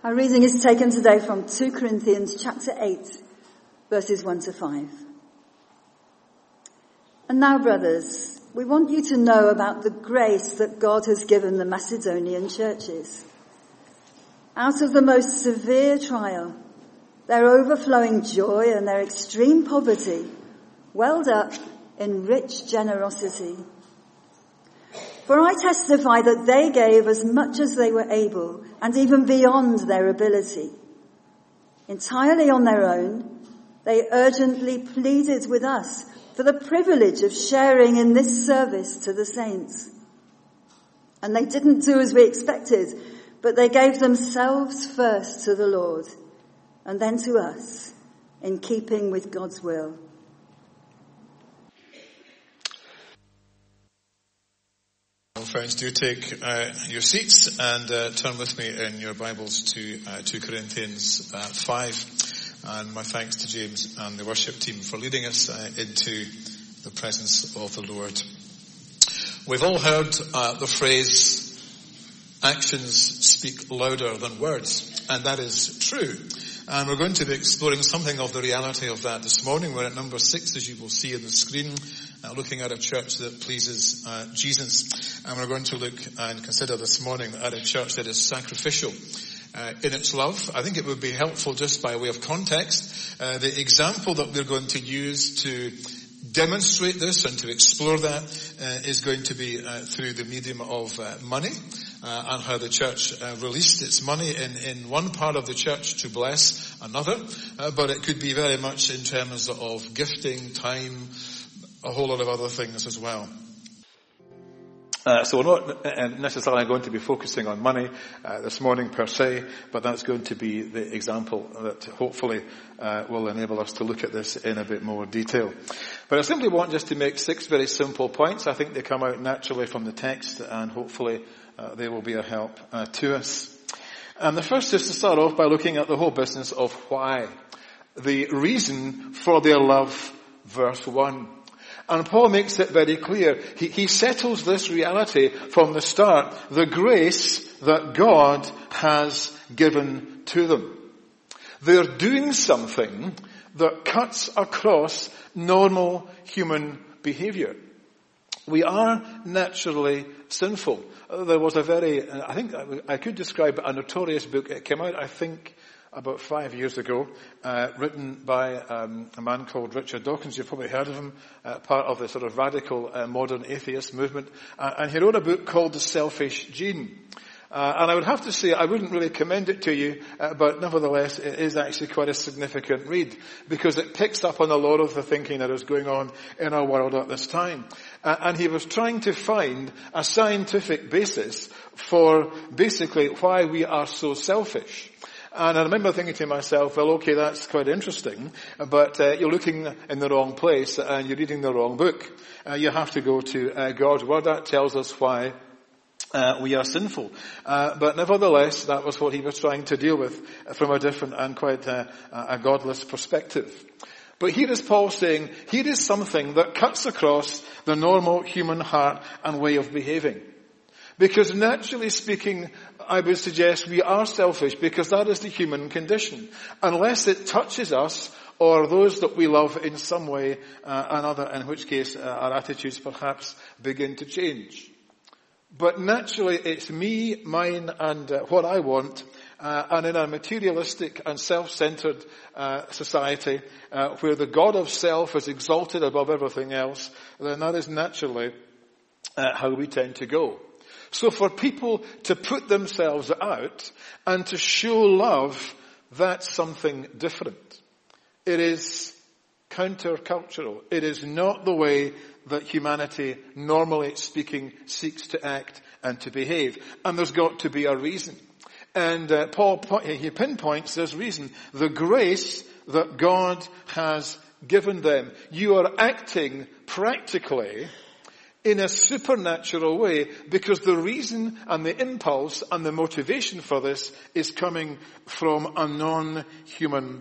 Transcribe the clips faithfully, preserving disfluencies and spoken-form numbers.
Our reading is taken today from two Corinthians chapter eight, verses one to five. And now, brothers, we want you to know about the grace that God has given the Macedonian churches. Out of the most severe trial, their overflowing joy and their extreme poverty welled up in rich generosity. For I testify that they gave as much as they were able, and even beyond their ability. Entirely on their own, they urgently pleaded with us for the privilege of sharing in this service to the saints. And they didn't do as we expected, but they gave themselves first to the Lord, and then to us, in keeping with God's will. Friends, do take uh, your seats and uh, turn with me in your Bibles to uh, two Corinthians uh, five. And my thanks to James and the worship team for leading us uh, into the presence of the Lord. We've all heard uh, the phrase, actions speak louder than words, and that is true. And we're going to be exploring something of the reality of that this morning. We're at number six, as you will see on the screen, uh, looking at a church that pleases uh, Jesus. And we're going to look and consider this morning at a church that is sacrificial uh, in its love. I think it would be helpful, just by way of context, uh, the example that we're going to use to demonstrate this and to explore that uh, is going to be uh, through the medium of uh, money. Uh, and how the church uh, released its money in, in one part of the church to bless another. Uh, but it could be very much in terms of gifting, time, a whole lot of other things as well. Uh, so we're not necessarily going to be focusing on money uh, this morning per se, but that's going to be the example that hopefully uh, will enable us to look at this in a bit more detail. But I simply want just to make six very simple points. I think they come out naturally from the text, and hopefully uh, they will be a help uh, to us. And the first is to start off by looking at the whole business of why. The reason for their love, verse one. And Paul makes it very clear. He, he settles this reality from the start. The grace that God has given to them. They're doing something that cuts across normal human behavior. We are naturally sinful. There was a very, I think I could describe a notorious book. It came out, I think, about five years ago, uh, written by um, a man called Richard Dawkins. You've probably heard of him, uh, part of the sort of radical uh, modern atheist movement. Uh, and he wrote a book called The Selfish Gene. Uh, and I would have to say, I wouldn't really commend it to you, uh, but nevertheless, it is actually quite a significant read, because it picks up on a lot of the thinking that is going on in our world at this time. Uh, and he was trying to find a scientific basis for basically why we are so selfish. And I remember thinking to myself, well, okay, that's quite interesting, but uh, you're looking in the wrong place and you're reading the wrong book. Uh, you have to go to uh, God's Word. That tells us why uh, we are sinful. Uh, but nevertheless, that was what he was trying to deal with from a different and quite uh, a godless perspective. But here is Paul saying, here is something that cuts across the normal human heart and way of behaving. Because naturally speaking, I would suggest we are selfish, because that is the human condition. Unless it touches us or those that we love in some way uh, another, in which case uh, our attitudes perhaps begin to change. But naturally it's me, mine, and uh, what I want. Uh, and in a materialistic and self-centered uh, society uh, where the God of self is exalted above everything else, then that is naturally uh, how we tend to go. So for people to put themselves out and to show love, that's something different. It is countercultural. It is not the way that humanity, normally speaking, seeks to act and to behave. And there's got to be a reason. And uh, Paul, he pinpoints this reason. The grace that God has given them. You are acting practically in a supernatural way, because the reason and the impulse and the motivation for this is coming from a non-human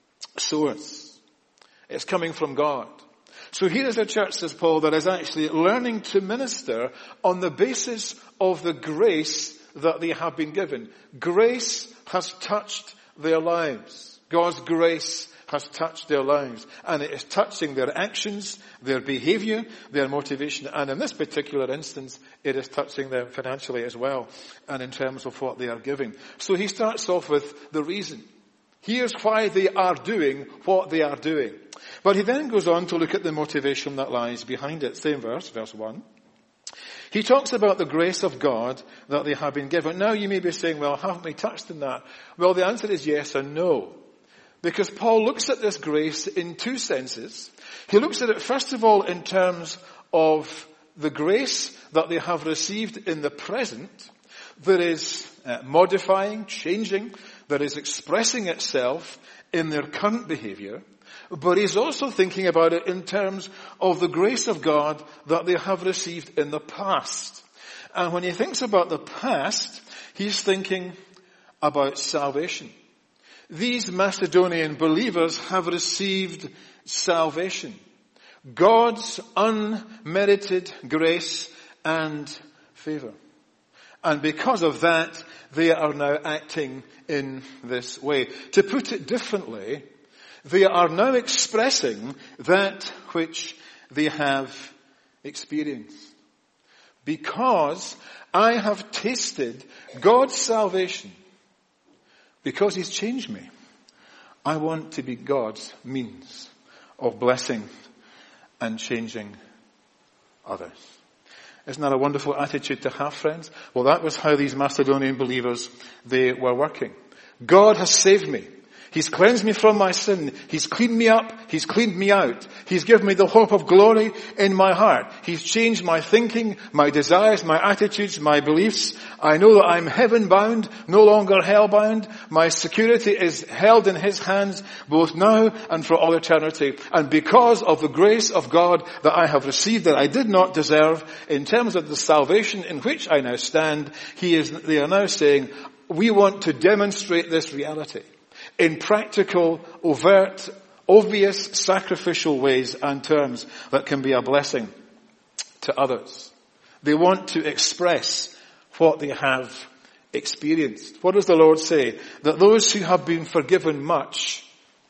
source. It's coming from God. So here is a church, says Paul, that is actually learning to minister on the basis of the grace that they have been given. Grace has touched their lives. God's grace has touched their lives. And it is touching their actions, their behavior, their motivation. And in this particular instance, it is touching them financially as well, and in terms of what they are giving. So he starts off with the reason. Here's why they are doing what they are doing. But he then goes on to look at the motivation that lies behind it. Same verse, verse one. He talks about the grace of God that they have been given. Now you may be saying, well, haven't we touched on that? Well, the answer is yes and no. Because Paul looks at this grace in two senses. He looks at it, first of all, in terms of the grace that they have received in the present, that is uh, modifying, changing, that is expressing itself in their current behavior. But he's also thinking about it in terms of the grace of God that they have received in the past. And when he thinks about the past, he's thinking about salvation. These Macedonian believers have received salvation. God's unmerited grace and favor. And because of that, they are now acting in this way. To put it differently, they are now expressing that which they have experienced. Because I have tasted God's salvation, because he's changed me, I want to be God's means of blessing and changing others. Isn't that a wonderful attitude to have, friends? Well, that was how these Macedonian believers, they were working. God has saved me. He's cleansed me from my sin. He's cleaned me up. He's cleaned me out. He's given me the hope of glory in my heart. He's changed my thinking, my desires, my attitudes, my beliefs. I know that I'm heaven bound, no longer hell bound. My security is held in his hands both now and for all eternity. And because of the grace of God that I have received that I did not deserve, in terms of the salvation in which I now stand, he is, they are now saying, we want to demonstrate this reality in practical, overt, obvious, sacrificial ways and terms that can be a blessing to others. They want to express what they have experienced. What does the Lord say? That those who have been forgiven much,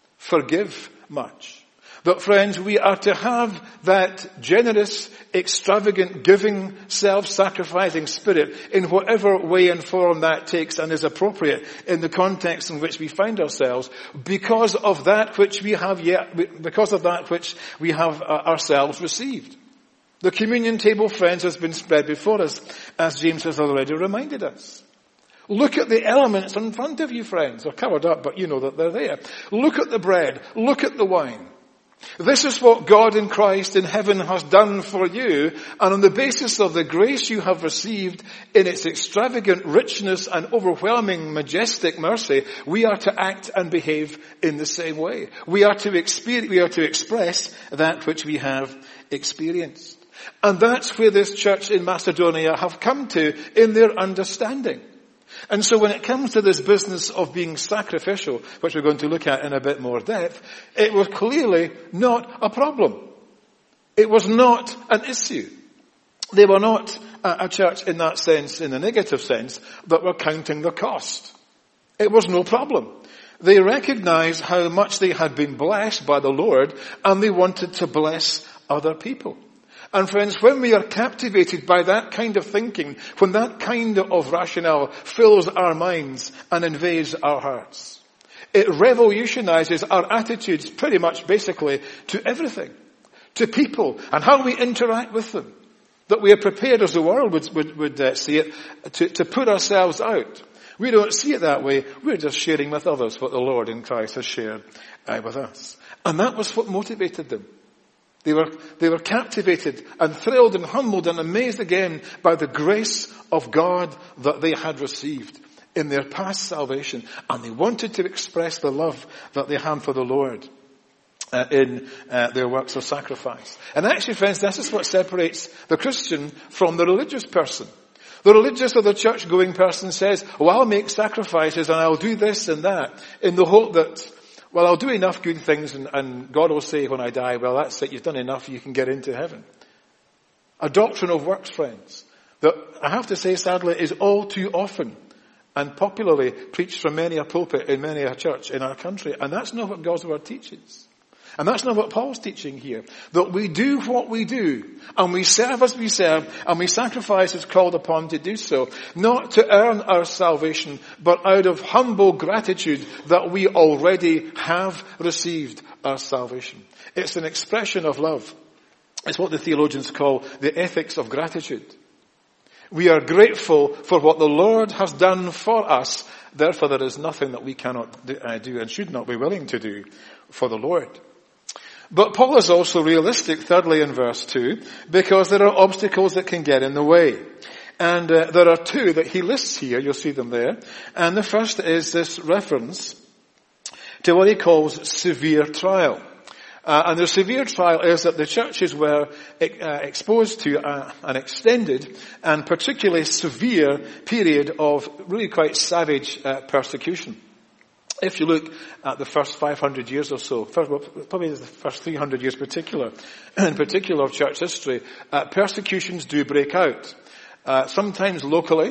forgive much. But friends, we are to have that generous, extravagant, giving, self-sacrificing spirit in whatever way and form that takes and is appropriate in the context in which we find ourselves, because of that which we have yet, because of that which we have uh, ourselves received. The communion table, friends, has been spread before us, as James has already reminded us. Look at the elements in front of you, friends. They're covered up, but you know that they're there. Look at the bread. Look at the wine. This is what God in Christ in heaven has done for you, and on the basis of the grace you have received in its extravagant richness and overwhelming majestic mercy, we are to act and behave in the same way. We are to experience, we are to express that which we have experienced. And that's where this church in Macedonia have come to in their understanding. And so when it comes to this business of being sacrificial, which we're going to look at in a bit more depth, it was clearly not a problem. It was not an issue. They were not a church in that sense, in the negative sense, that were counting the cost. It was no problem. They recognized how much they had been blessed by the Lord, and they wanted to bless other people. And friends, when we are captivated by that kind of thinking, when that kind of rationale fills our minds and invades our hearts, it revolutionizes our attitudes pretty much basically to everything, to people and how we interact with them. That we are prepared, as the world would, would, would uh, see it, to, to put ourselves out. We don't see it that way. We're just sharing with others what the Lord in Christ has shared uh, with us. And that was what motivated them. They were, they were captivated and thrilled and humbled and amazed again by the grace of God that they had received in their past salvation. And they wanted to express the love that they had for the Lord uh, in uh, their works of sacrifice. And actually, friends, this is what separates the Christian from the religious person. The religious or the church-going person says, well, I'll make sacrifices and I'll do this and that in the hope that, well, I'll do enough good things and, and God will say when I die, well, that's it, you've done enough, you can get into heaven. A doctrine of works, friends, that I have to say sadly is all too often and popularly preached from many a pulpit in many a church in our country. And that's not what God's word teaches. And that's not what Paul's teaching here. That we do what we do, and we serve as we serve, and we sacrifice as called upon to do so, not to earn our salvation, but out of humble gratitude that we already have received our salvation. It's an expression of love. It's what the theologians call the ethics of gratitude. We are grateful for what the Lord has done for us. Therefore, there is nothing that we cannot do, uh, do and should not be willing to do for the Lord. But Paul is also realistic, thirdly, in verse two, because there are obstacles that can get in the way. And uh, there are two that he lists here. You'll see them there. And the first is this reference to what he calls severe trial. Uh, and the severe trial is that the churches were uh, exposed to uh, an extended and particularly severe period of really quite savage uh, persecution. If you look at the first five hundred years or so, first, well, probably the first three hundred years particular, in particular of church history, uh, persecutions do break out. Uh, sometimes locally,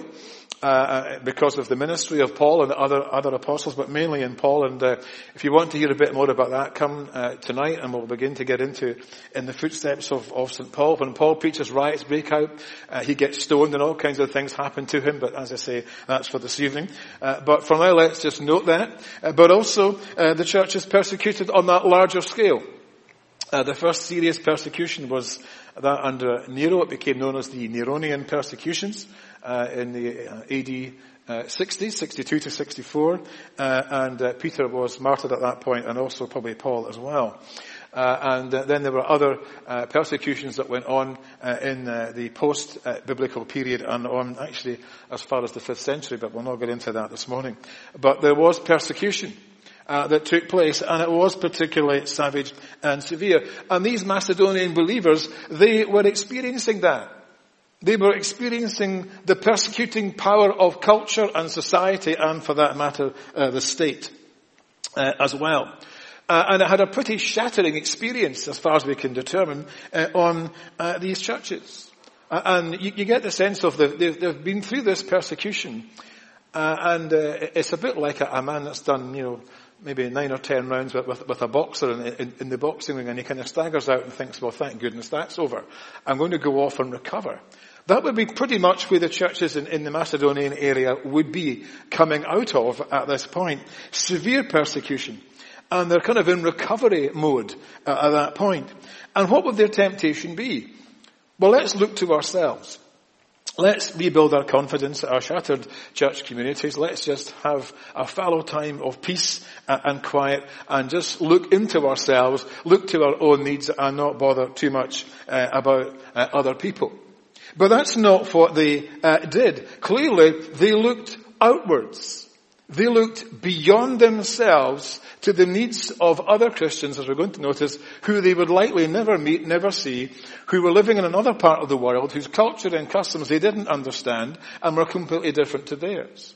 uh, because of the ministry of Paul and other other apostles, but mainly in Paul. And uh, if you want to hear a bit more about that, come uh, tonight, and we'll begin to get into in the footsteps of, of Saint Paul. When Paul preaches, riots break out. Uh, he gets stoned, and all kinds of things happen to him. But as I say, that's for this evening. Uh, but for now, let's just note that. Uh, but also, uh, the church is persecuted on that larger scale. Uh, the first serious persecution was that under Nero. It became known as the Neronian persecutions uh, in the uh, A D uh, sixties, sixty-two to sixty-four, uh, and uh, Peter was martyred at that point, and also probably Paul as well. Uh, and uh, then there were other uh, persecutions that went on uh, in uh, the post-biblical uh, period and on actually as far as the fifth century, but we'll not get into that this morning. But there was persecution Uh, that took place, and it was particularly savage and severe. And these Macedonian believers, they were experiencing that. They were experiencing the persecuting power of culture and society, and for that matter, uh, the state uh, as well. Uh, and it had a pretty shattering experience, as far as we can determine, uh, on uh, these churches. Uh, and you, you get the sense of the, they've, they've been through this persecution, uh, and uh, it's a bit like a, a man that's done, you know, maybe nine or ten rounds with, with, with a boxer in, in, in the boxing ring, and he kind of staggers out and thinks, well, thank goodness that's over. I'm going to go off and recover. That would be pretty much where the churches in, in the Macedonian area would be coming out of at this point. Severe persecution. And they're kind of in recovery mode uh, at that point. And what would their temptation be? Well, let's look to ourselves. Let's rebuild our confidence, our shattered church communities. Let's just have a fallow time of peace and quiet, and just look into ourselves, look to our own needs, and not bother too much uh, about uh, other people. But that's not what they uh, did. Clearly, they looked outwards. They looked beyond themselves to the needs of other Christians, as we're going to notice, who they would likely never meet, never see, who were living in another part of the world, whose culture and customs they didn't understand and were completely different to theirs.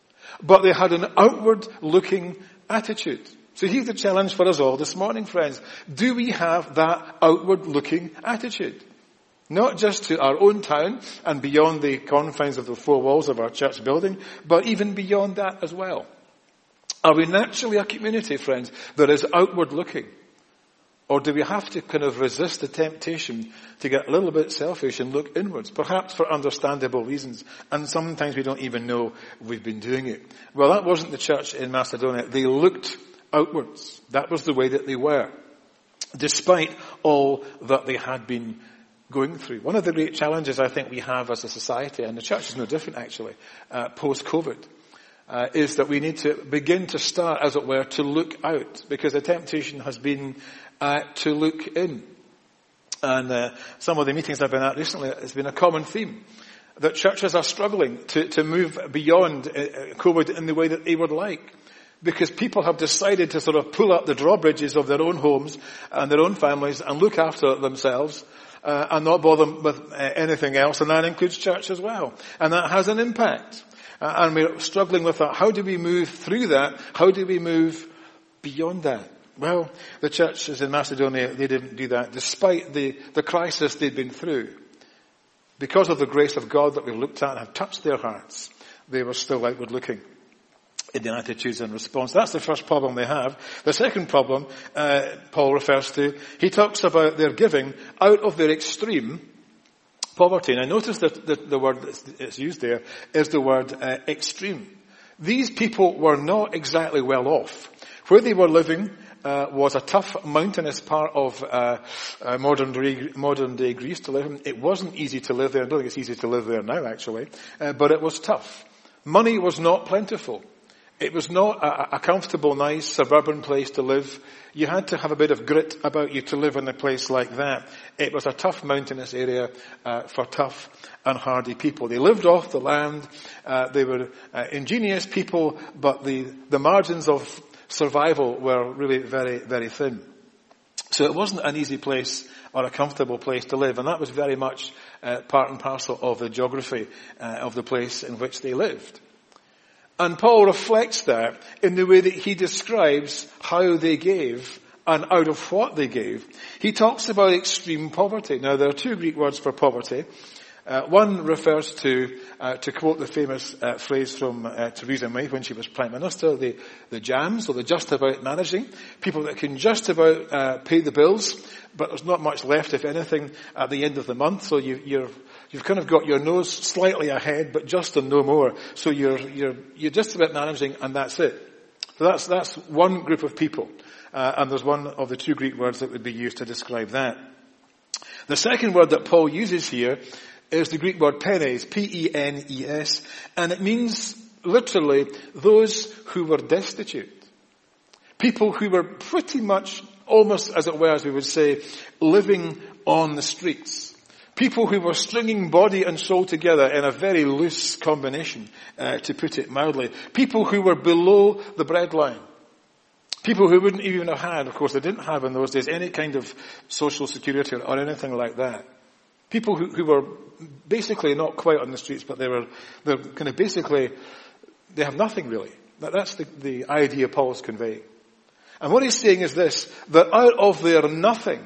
But they had an outward-looking attitude. So here's the challenge for us all this morning, friends. Do we have that outward-looking attitude? Not just to our own town and beyond the confines of the four walls of our church building, but even beyond that as well. Are we naturally a community, friends, that is outward looking? Or do we have to kind of resist the temptation to get a little bit selfish and look inwards, perhaps for understandable reasons, and sometimes we don't even know we've been doing it? Well, that wasn't the church in Macedonia. They looked outwards. That was the way that they were, despite all that they had been going through. One of the great challenges I think we have as a society, and the church is no different actually, uh, post-COVID, uh, is that we need to begin to start, as it were, to look out, because the temptation has been uh, to look in. And uh, some of the meetings I've been at recently, it's been a common theme, that churches are struggling to, to move beyond uh, COVID in the way that they would like, because people have decided to sort of pull up the drawbridges of their own homes and their own families and look after themselves, Uh, and not bother with uh, anything else, and that includes church as well. And that has an impact. Uh, and we're struggling with that. How do we move through that? How do we move beyond that? Well, the churches in Macedonia, they didn't do that, despite the, the crisis they'd been through. because of the grace of God that we've looked at and have touched their hearts, they were still outward looking in their attitudes and response. That's the first problem they have. The second problem uh, Paul refers to, he talks about their giving out of their extreme poverty. Now notice that the, the word that's used there is the word uh, extreme. These people were not exactly well off. Where they were living uh, was a tough mountainous part of uh, uh, modern, day, modern day Greece to live in. It wasn't easy to live there. I don't think it's easy to live there now, actually. Uh, but it was tough. Money was not plentiful. It was not a, a comfortable, nice suburban place to live. You had to have a bit of grit about you to live in a place like that. It was a tough mountainous area uh, for tough and hardy people. They lived off the land. Uh, they were uh, ingenious people, but the, the margins of survival were really very, very thin. So it wasn't an easy place or a comfortable place to live, and that was very much uh, part and parcel of the geography uh, of the place in which they lived. And Paul reflects that in the way that he describes how they gave and out of what they gave. He talks about extreme poverty. Now, there are two Greek words for poverty. Uh, one refers to, uh, to quote the famous uh, phrase from uh, Theresa May when she was Prime Minister, the, the jams, or the just about managing. People that can just about uh, pay the bills, but there's not much left, if anything, at the end of the month. So you, you're, you've kind of got your nose slightly ahead, but just and no more. So you're, you're, you're just about managing, and that's it. So that's, that's one group of people. Uh, and there's one of the two Greek words that would be used to describe that. The second word that Paul uses here is the Greek word penes, P E N E S, and it means literally those who were destitute. People who were pretty much, almost as it were, as we would say, living on the streets. People who were stringing body and soul together in a very loose combination, uh, to put it mildly. People who were below the breadline. People who wouldn't even have had, of course they didn't have in those days, any kind of social security or, or anything like that. People who, who were basically not quite on the streets, but they were, they're kind of basically, they have nothing really. That, that's the, the idea Paul's conveying. And what he's saying is this, that out of their nothing,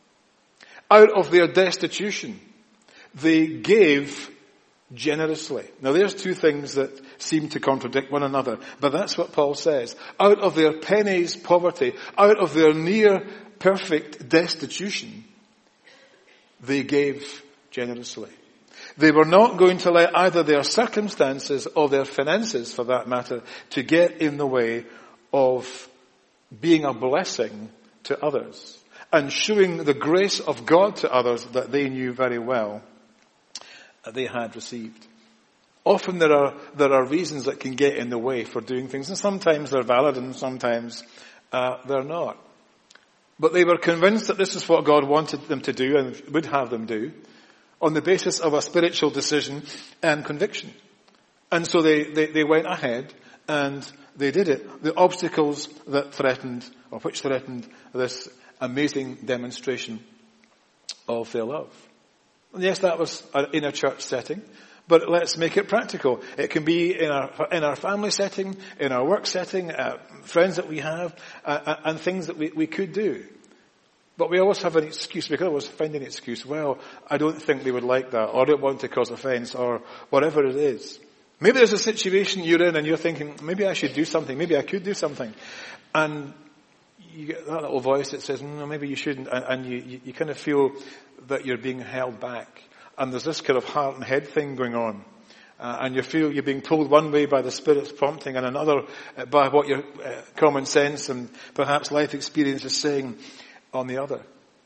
out of their destitution, they gave generously. Now there's two things that seem to contradict one another, but that's what Paul says. Out of their pennies poverty, out of their near perfect destitution, they gave generously. They were not going to let either their circumstances or their finances, for that matter, to get in the way of being a blessing to others and showing the grace of God to others that they knew very well they had received. Often there are there are reasons that can get in the way for doing things, and sometimes they're valid and sometimes uh, they're not. But they were convinced that this is what God wanted them to do and would have them do on the basis of a spiritual decision and conviction. And so they, they, they went ahead and they did it. The obstacles that threatened, or which threatened this amazing demonstration of their love. And yes, that was in a church setting, but let's make it practical. It can be in our in our family setting, in our work setting, uh, friends that we have, uh, and things that we, we could do. But we always have an excuse. We can always find an excuse. Well, I don't think they would like that, or I don't want to cause offence, or whatever it is. Maybe there's a situation you're in and you're thinking, maybe I should do something, maybe I could do something. And you get that little voice that says, no, maybe you shouldn't, and, and you, you, you kind of feel that you're being held back. And there's this kind of heart and head thing going on. Uh, and you feel you're being pulled one way by the Spirit's prompting and another uh, by what your uh, common sense and perhaps life experience is saying on the other.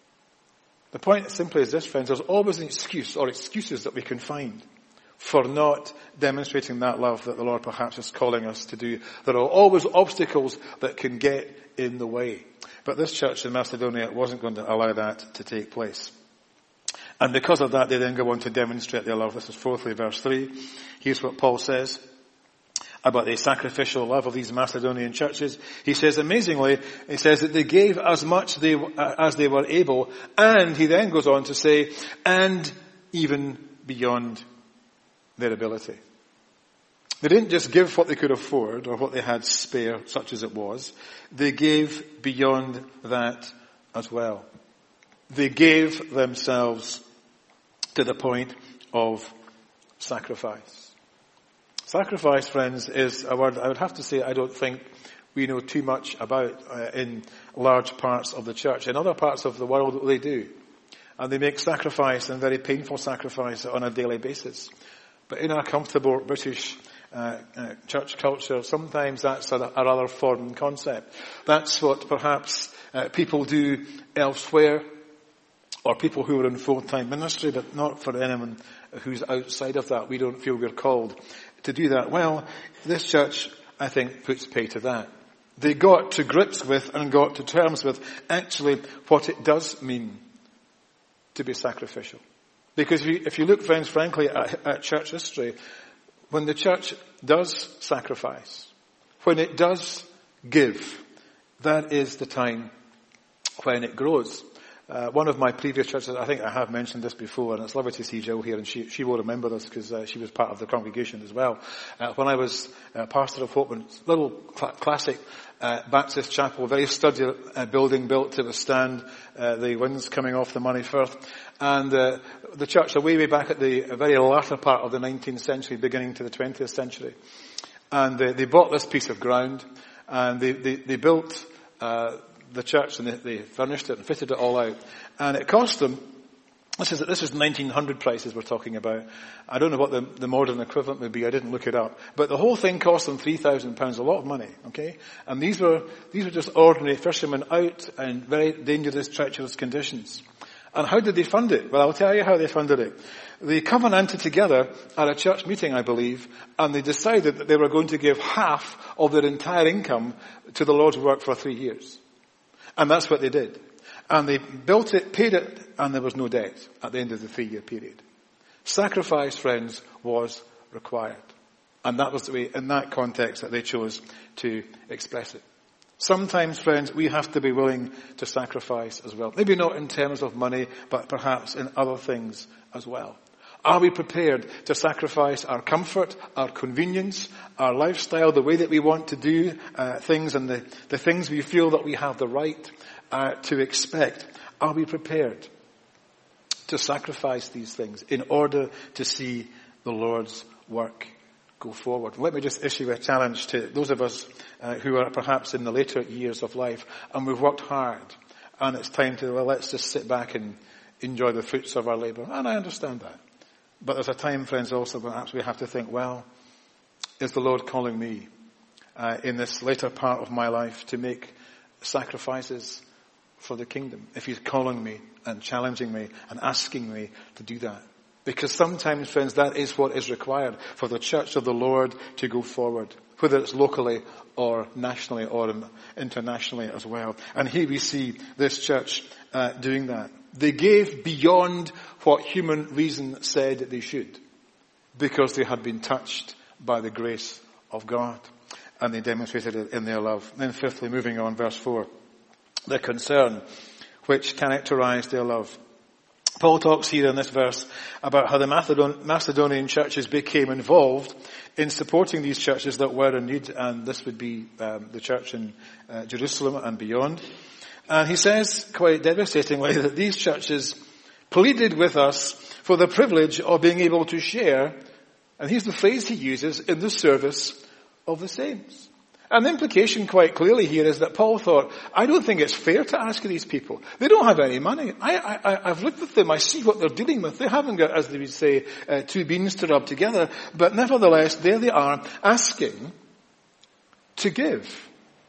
The point simply is this, friends, there's always an excuse or excuses that we can find for not demonstrating that love that the Lord perhaps is calling us to do. There are always obstacles that can get in the way. But this church in Macedonia wasn't going to allow that to take place. And because of that, they then go on to demonstrate their love. This is fourthly verse three. Here's what Paul says about the sacrificial love of these Macedonian churches. He says, amazingly, he says that they gave as much they, uh, as they were able, and he then goes on to say, and even beyond their ability. They didn't just give what they could afford or what they had spare, such as it was. They gave beyond that as well. They gave themselves to the point of sacrifice. Sacrifice, friends, is a word I would have to say I don't think we know too much about uh, in large parts of the church. In other parts of the world, they do. And they make sacrifice, and very painful sacrifice, on a daily basis. But in our comfortable British uh, uh, church culture, sometimes that's a, a rather foreign concept. That's what perhaps uh, people do elsewhere, or people who are in full-time ministry, but not for anyone who's outside of that. We don't feel we're called to do that. Well, this church, I think, puts pay to that. They got to grips with and got to terms with actually what it does mean to be sacrificial. Because if you, if you look, friends, frankly, at, at church history, when the church does sacrifice, when it does give, that is the time when it grows. Uh, one of my previous churches, I think I have mentioned this before, and it's lovely to see Jill here, and she, she will remember this because uh, she was part of the congregation as well. Uh, when I was uh, pastor of Hope, little cl- classic uh, Baptist chapel, very sturdy uh, building built to withstand uh, the winds coming off the Moray Firth. And uh, the church, way, way back at the very latter part of the nineteenth century, beginning to the twentieth century. And uh, they bought this piece of ground, and they, they, they built uh, the church, and they, they furnished it and fitted it all out. And it cost them, this is, this is nineteen hundred prices we're talking about. I don't know what the, the modern equivalent would be, I didn't look it up. But the whole thing cost them three thousand pounds, a lot of money, okay? And these were, these were just ordinary fishermen out in very dangerous, treacherous conditions. And how did they fund it? Well, I'll tell you how they funded it. They covenanted together at a church meeting, I believe, and they decided that they were going to give half of their entire income to the Lord's work for three years. And that's what they did. And they built it, paid it, and there was no debt at the end of the three-year period. Sacrifice, friends, was required. And that was the way, in that context, that they chose to express it. Sometimes, friends, we have to be willing to sacrifice as well. Maybe not in terms of money, but perhaps in other things as well. Are we prepared to sacrifice our comfort, our convenience, our lifestyle, the way that we want to do uh, things, and the, the things we feel that we have the right uh, to expect? Are we prepared to sacrifice these things in order to see the Lord's work go forward? Let me just issue a challenge to those of us uh, who are perhaps in the later years of life, and we've worked hard, and it's time to, well, let's just sit back and enjoy the fruits of our labour. And I understand that. But there's a time, friends, also perhaps we have to think, well, is the Lord calling me uh, in this later part of my life to make sacrifices for the kingdom? If he's calling me and challenging me and asking me to do that. Because sometimes, friends, that is what is required for the church of the Lord to go forward, whether it's locally or nationally or internationally as well. And here we see this church uh, doing that. They gave beyond what human reason said they should, because they had been touched by the grace of God, and they demonstrated it in their love. Then fifthly, moving on, verse four, the concern which characterized their love. Paul talks here in this verse about how the Macedon- Macedonian churches became involved in supporting these churches that were in need, and this would be um, the church in uh, Jerusalem and beyond. And he says, quite devastatingly, that these churches pleaded with us for the privilege of being able to share, and here's the phrase he uses, in the service of the saints. And the implication quite clearly here is that Paul thought, I don't think it's fair to ask these people. They don't have any money. I, I, I've looked at them. I see what they're dealing with. They haven't got, as they would say, uh, two beans to rub together. But nevertheless, there they are asking to give.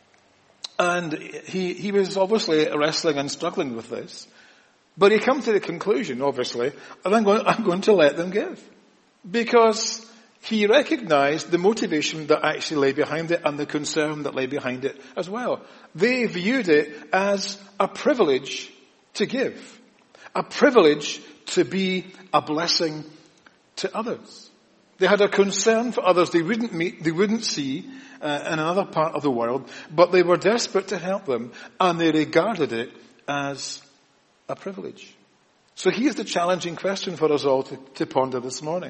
And he, he was obviously wrestling and struggling with this. But he came to the conclusion, obviously, and I'm going, I'm going to let them give. Because he recognized the motivation that actually lay behind it and the concern that lay behind it as well. They viewed it as a privilege to give. A privilege to be a blessing to others. They had a concern for others they wouldn't meet, they wouldn't see uh, in another part of the world, but they were desperate to help them, and they regarded it as a privilege. So here's the challenging question for us all to, to ponder this morning.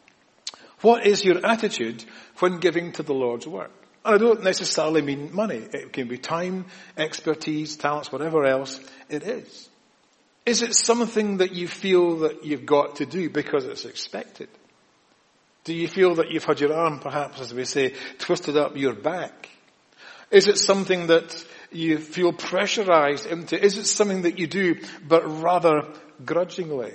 What is your attitude when giving to the Lord's work? And I don't necessarily mean money. It can be time, expertise, talents, whatever else it is. Is it something that you feel that you've got to do because it's expected? Do you feel that you've had your arm, perhaps, as we say, twisted up your back? Is it something that you feel pressurized into? Is it something that you do, but rather grudgingly?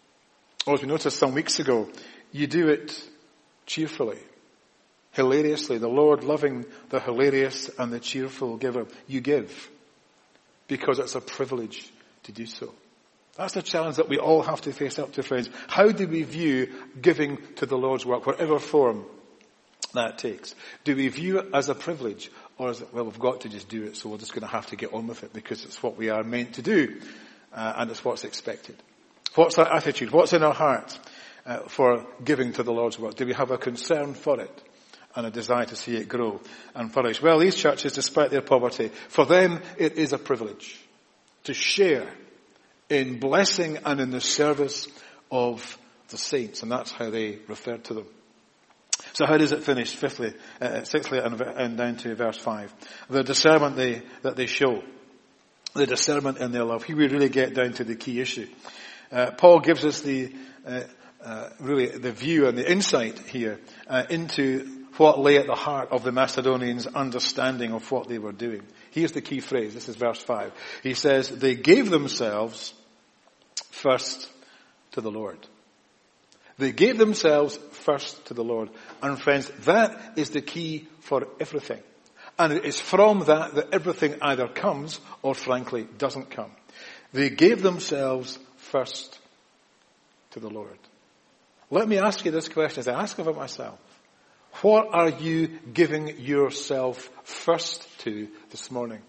Or as we noticed some weeks ago, you do it cheerfully, hilariously. The Lord loving the hilarious and the cheerful giver. You give because it's a privilege to do so. That's the challenge that we all have to face up to, friends. How do we view giving to the Lord's work, whatever form that takes? Do we view it as a privilege, or is it, well, we've got to just do it, so we're just going to have to get on with it because it's what we are meant to do, uh, and it's what's expected? What's our attitude? What's in our heart uh, for giving to the Lord's work? Do we have a concern for it and a desire to see it grow and flourish? Well, these churches, despite their poverty, for them it is a privilege to share in blessing and in the service of the saints. And that's how they referred to them. So how does it finish? Fifthly, uh, sixthly, and, and down to verse five. The discernment they, that they show. The discernment in their love. Here we really get down to the key issue. Uh, Paul gives us the, uh, uh, really the view and the insight here uh, into what lay at the heart of the Macedonians' understanding of what they were doing. Here's the key phrase. This is verse five. He says, they gave themselves first to the Lord. They gave themselves first to the Lord. And friends, that is the key for everything. And it is from that that everything either comes or frankly doesn't come. They gave themselves first to the Lord. Let me ask you this question as I ask of it myself. What are you giving yourself first to this morning?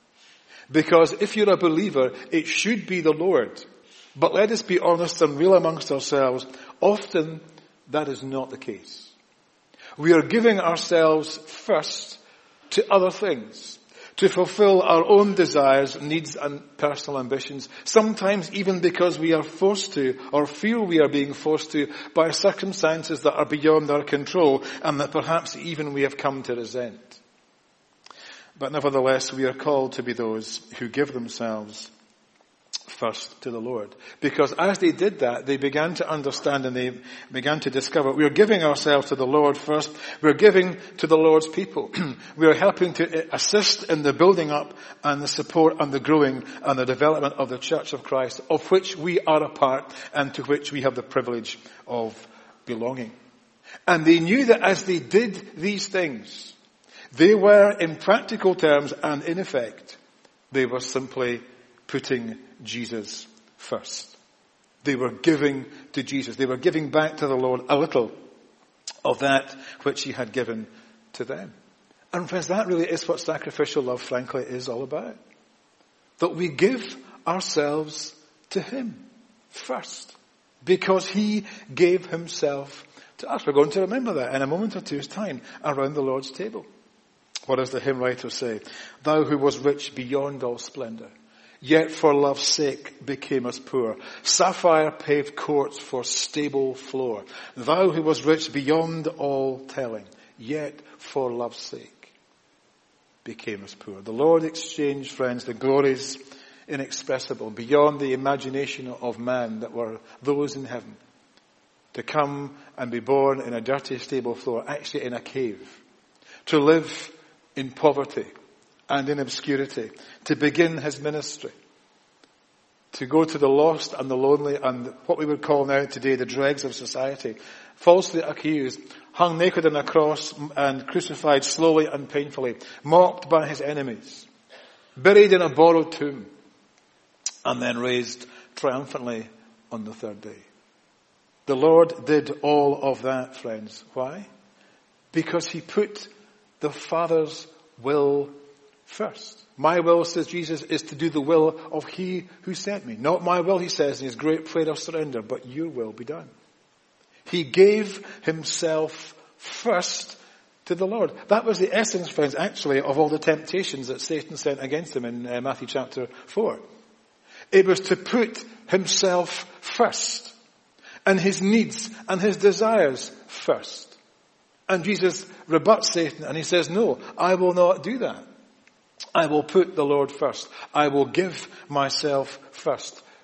Because if you're a believer, it should be the Lord. But let us be honest and real amongst ourselves. Often that is not the case. We are giving ourselves first to other things, to fulfill our own desires, needs and personal ambitions. Sometimes even because we are forced to, or feel we are being forced to, by circumstances that are beyond our control and that perhaps even we have come to resent. But nevertheless, we are called to be those who give themselves first to the Lord. Because as they did that, they began to understand and they began to discover we are giving ourselves to the Lord first. We're giving to the Lord's people. We are helping to assist in the building up and the support and the growing and the development of the Church of Christ, of which we are a part and to which we have the privilege of belonging. And they knew that as they did these things, they were in practical terms and in effect, they were simply putting Jesus first. They were giving to Jesus. They were giving back to the Lord a little of that which he had given to them. And friends, that really is what sacrificial love, frankly, is all about. That we give ourselves to him first. Because he gave himself to us. We're going to remember that in a moment or two's time around the Lord's table. What does the hymn writer say? Thou who was rich beyond all splendor, yet for love's sake became us poor. Sapphire paved courts for stable floor. Thou who was rich beyond all telling, yet for love's sake became us poor. The Lord exchanged, friends, the glories inexpressible, beyond the imagination of man that were those in heaven, to come and be born in a dirty stable floor, actually in a cave, to live in poverty and in obscurity, to begin his ministry, to go to the lost and the lonely and what we would call now today the dregs of society, falsely accused, hung naked on a cross and crucified slowly and painfully, mocked by his enemies, buried in a borrowed tomb, and then raised triumphantly on the third day. The Lord did all of that, friends. Why? Because he put the Father's will first. My will, says Jesus, is to do the will of he who sent me. Not my will, he says in his great prayer of surrender, but your will be done. He gave himself first to the Lord. That was the essence, friends, actually, of all the temptations that Satan sent against him in uh, Matthew chapter four. It was to put himself first, and his needs and his desires first. And Jesus rebuts Satan and he says, no, I will not do that. I will put the Lord first. I will give myself first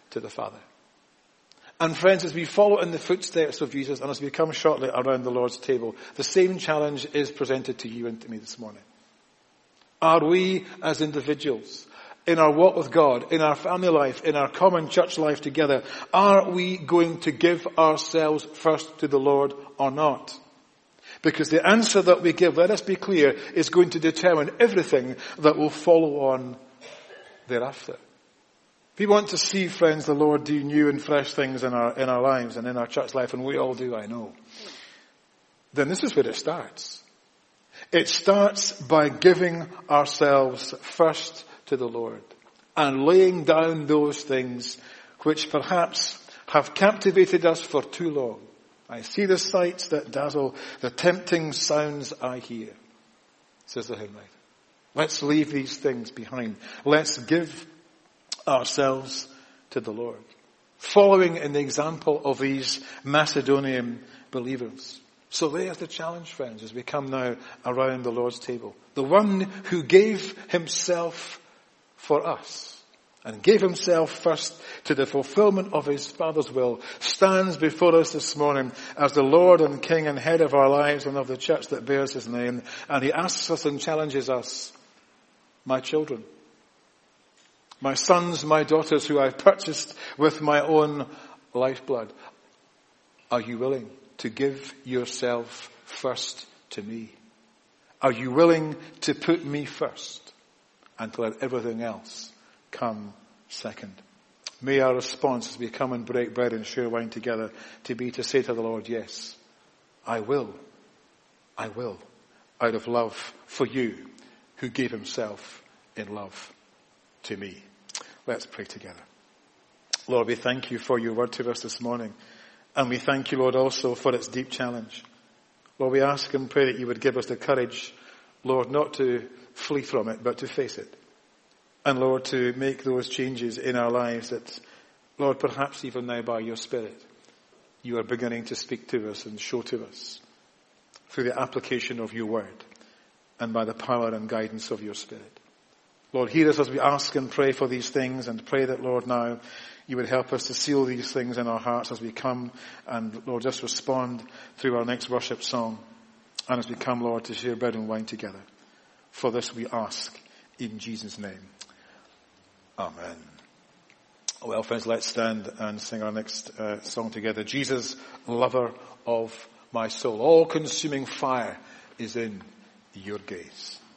to the Father. And friends, as we follow in the footsteps of Jesus and as we come shortly around the Lord's table, the same challenge is presented to you and to me this morning. Are we as individuals, in our walk with God, in our family life, in our common church life together, are we going to give ourselves first to the Lord or not? Because the answer that we give, let us be clear, is going to determine everything that will follow on thereafter. We want to see, friends, the Lord do new and fresh things in our, in our lives and in our church life, and we all do, I know. Then this is where it starts. It starts by giving ourselves first to the Lord and laying down those things which perhaps have captivated us for too long. I see the sights that dazzle, the tempting sounds I hear, says the hymn writer. Let's leave these things behind. Let's give ourselves to the Lord, following in the example of these Macedonian believers. So there's the challenge, friends, as we come now around the Lord's table. The one who gave himself for us and gave himself first to the fulfillment of his Father's will stands before us this morning as the Lord and King and head of our lives and of the church that bears his name. And he asks us and challenges us, my children, my sons, my daughters who I've purchased with my own lifeblood, are you willing to give yourself first to me? Are you willing to put me first and to let everything else come second? May our response as we come and break bread and share wine together to be to say to the Lord, yes, I will, I will, out of love for you who gave himself in love to me. Let's pray together. Lord, we thank you for your word to us this morning. And we thank you, Lord, also for its deep challenge. Lord, we ask and pray that you would give us the courage, Lord, not to flee from it, but to face it. And Lord, to make those changes in our lives that, Lord, perhaps even now by your Spirit, you are beginning to speak to us and show to us through the application of your word and by the power and guidance of your Spirit. Lord, hear us as we ask and pray for these things, and pray that, Lord, now you would help us to seal these things in our hearts as we come and, Lord, just respond through our next worship song. And as we come, Lord, to share bread and wine together. For this we ask in Jesus' name. Amen. Well, friends, let's stand and sing our next uh, song together. Jesus, lover of my soul. All-consuming fire is in your gaze.